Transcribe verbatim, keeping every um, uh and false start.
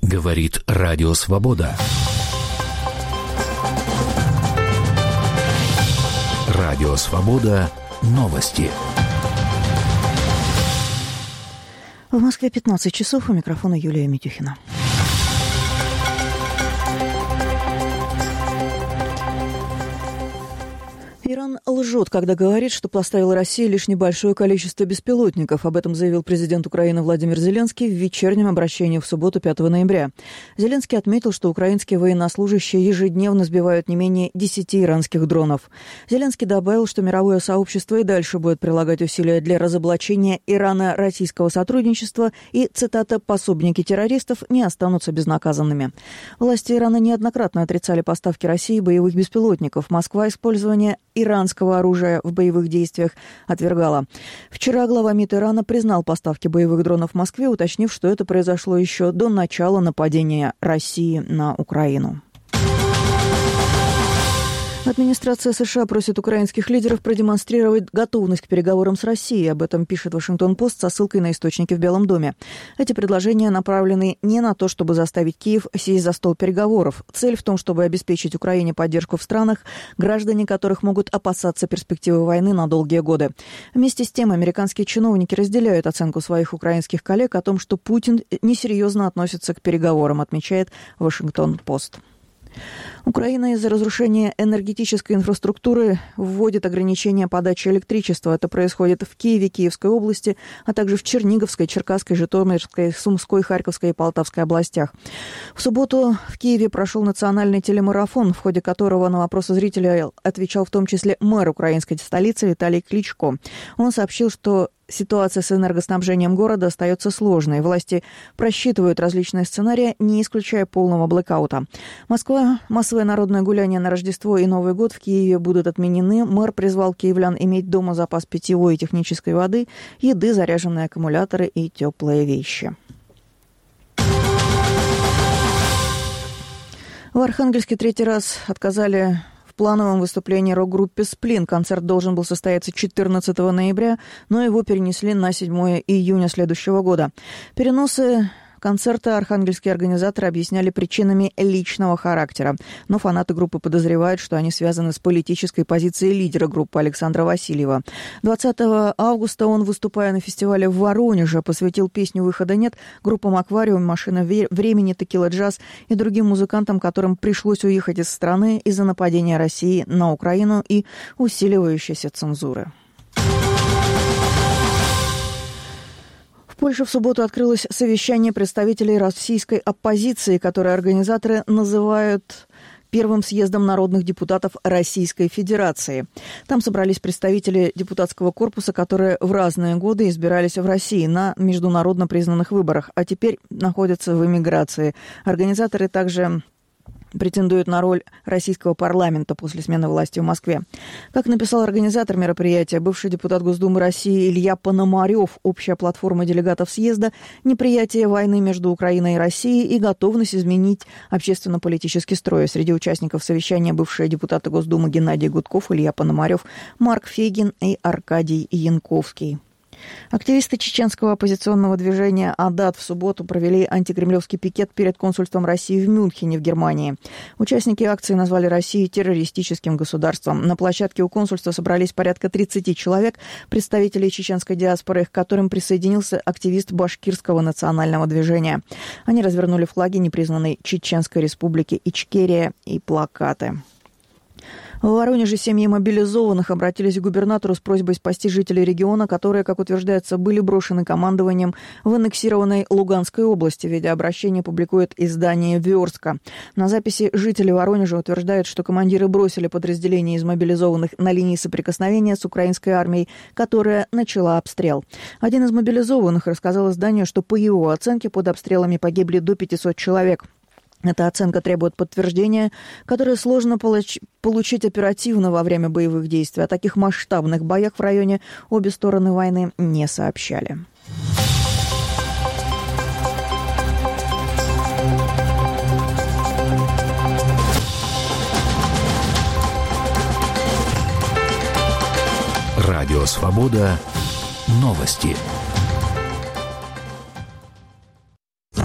Говорит Радио Свобода. Радио Свобода. Новости. В Москве пятнадцать часов. У микрофона Юлия Митюхина. Иран лжет, когда говорит, что поставил России лишь небольшое количество беспилотников. Об этом заявил президент Украины Владимир Зеленский в вечернем обращении в субботу, пятого ноября. Зеленский отметил, что украинские военнослужащие ежедневно сбивают не менее десяти иранских дронов. Зеленский добавил, что мировое сообщество и дальше будет прилагать усилия для разоблачения ирано-российского сотрудничества и, цитата, «пособники террористов не останутся безнаказанными». Власти Ирана неоднократно отрицали поставки России боевых беспилотников. Москва использование иранского оружия в боевых действиях отвергала. Вчера глава МИД Ирана признал поставки боевых дронов в Москве, уточнив, что это произошло еще до начала нападения России на Украину. Администрация США просит украинских лидеров продемонстрировать готовность к переговорам с Россией. Об этом пишет Вашингтон-Пост со ссылкой на источники в Белом доме. Эти предложения направлены не на то, чтобы заставить Киев сесть за стол переговоров. Цель в том, чтобы обеспечить Украине поддержку в странах, граждане которых могут опасаться перспективы войны на долгие годы. Вместе с тем, американские чиновники разделяют оценку своих украинских коллег о том, что Путин несерьезно относится к переговорам, отмечает Вашингтон-Пост. Украина из-за разрушения энергетической инфраструктуры вводит ограничения подачи электричества. Это происходит в Киеве, Киевской области, а также в Черниговской, Черкасской, Житомирской, Сумской, Харьковской и Полтавской областях. В субботу в Киеве прошел национальный телемарафон, в ходе которого на вопросы зрителей отвечал в том числе мэр украинской столицы Виталий Кличко. Он сообщил, что ситуация с энергоснабжением города остается сложной. Власти просчитывают различные сценарии, не исключая полного блэкаута. Москва, массовое народное гуляние на Рождество и Новый год в Киеве будут отменены. Мэр призвал киевлян иметь дома запас питьевой и технической воды, еды, заряженные аккумуляторы и теплые вещи. В Архангельске третий раз отказали в плановом выступлении рок-группе «Сплин». Концерт должен был состояться четырнадцатого ноября, но его перенесли на седьмого июня следующего года. Переносы концерта архангельские организаторы объясняли причинами личного характера, но фанаты группы подозревают, что они связаны с политической позицией лидера группы Александра Васильева. двадцатого августа он, выступая на фестивале в Воронеже, посвятил песню «Выхода нет» группам «Аквариум», «Машина времени», «Текила Джаз» и другим музыкантам, которым пришлось уехать из страны из-за нападения России на Украину и усиливающейся цензуры. В Польше в субботу открылось совещание представителей российской оппозиции, которое организаторы называют первым съездом народных депутатов Российской Федерации. Там собрались представители депутатского корпуса, которые в разные годы избирались в России на международно признанных выборах, а теперь находятся в эмиграции. Организаторы также претендует на роль российского парламента после смены власти в Москве. Как написал организатор мероприятия, бывший депутат Госдумы России Илья Пономарев, общая платформа делегатов съезда, неприятие войны между Украиной и Россией и готовность изменить общественно-политический строй. Среди участников совещания бывшие депутаты Госдумы Геннадий Гудков, Илья Пономарев, Марк Фейгин и Аркадий Янковский. Активисты чеченского оппозиционного движения «Адат» в субботу провели антикремлевский пикет перед консульством России в Мюнхене в Германии. Участники акции назвали Россию террористическим государством. На площадке у консульства собрались порядка тридцати человек, представителей чеченской диаспоры, к которым присоединился активист башкирского национального движения. Они развернули флаги непризнанной Чеченской республики Ичкерия и плакаты. В Воронеже семьи мобилизованных обратились к губернатору с просьбой спасти жителей региона, которые, как утверждается, были брошены командованием в аннексированной Луганской области. Видеообращение публикует издание «Верстка». На записи жители Воронежа утверждают, что командиры бросили подразделения из мобилизованных на линии соприкосновения с украинской армией, которая начала обстрел. Один из мобилизованных рассказал изданию, что по его оценке под обстрелами погибли до пятисот человек. Эта оценка требует подтверждения, которое сложно получ- получить оперативно во время боевых действий. О таких масштабных боях в районе обе стороны войны не сообщали. Радио «Свобода». Новости.